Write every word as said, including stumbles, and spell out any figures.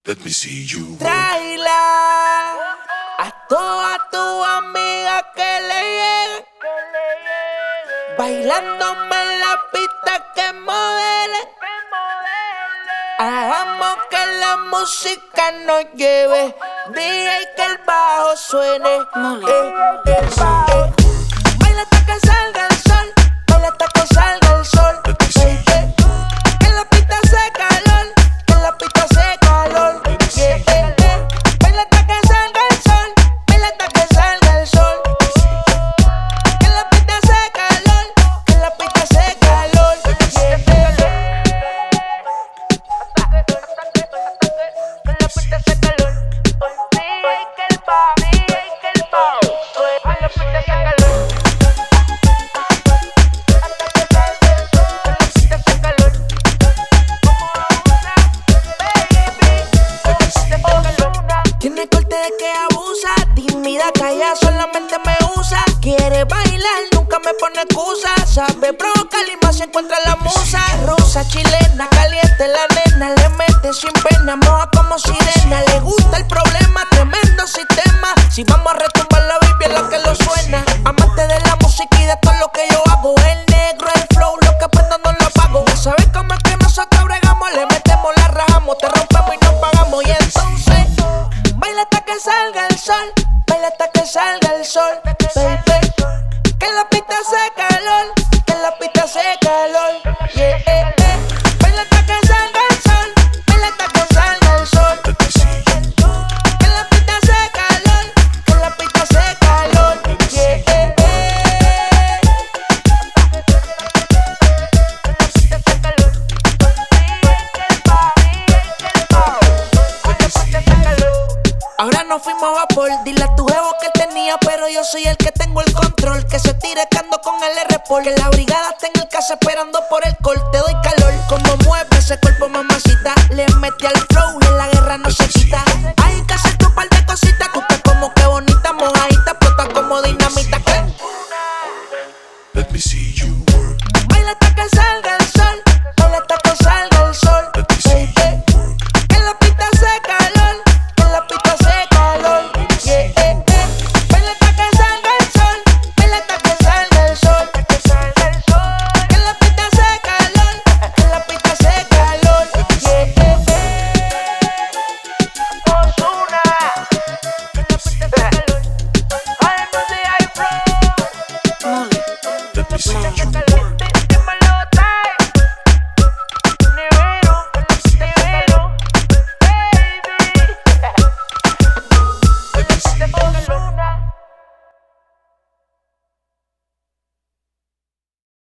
Let me see you. Tráela a todas tus amigas que le lleguen, bailándome en la pista que modelen. Hagamos que la música nos lleve, dije que el bajo suene. Eh, eh, eh. Baila hasta que salga el sol, baila hasta que salga el sol. Eh, eh. Que la pista hace calor, que la pista hace calor. Yeah, eh, eh. Baila hasta que salga el sol, baila hasta que salga el sol. Que la pista hace calor, que la pista hace calor. Yeah, eh, eh. Tiene corte de que abusa, tímida, calla, solamente me usa. Quiere bailar, nunca me pone excusa. Sabe provocar y más se encuentra la musa. Rosa, chilena, caliente la nena. Le mete sin pena, moja como sirena. Le gusta el problema, tremendo sistema. Si vamos a retumbar la Biblia, la que lo suena. Amante de la música y de todo lo que yo hago. El negro, el flow, lo que prendo no lo apago. Ya sabes cómo es que nosotros bregamos. Le metemos, la rajamos, te rompemos y nos pagamos. Y entonces baila hasta que salga el sol, baila hasta que salga el sol, baby. Que la pista hace calor, que la pista hace calor, yeah, eh, eh. Baila hasta que salga el sol, baila hasta que salga el sol. Que la pista hace calor, que la pista hace calor, yeah, eh, eh. Ahora nos fuimos a vapor, dile a tu jevo que él tenía, pero yo soy el que tengo el control. Que se tire que ando con el R-Pol. Que la brigada está en el casa esperando por el corte. Doy calor, como mueve ese cuerpo, mamacita. Le mete al flow y en la guerra no se quita.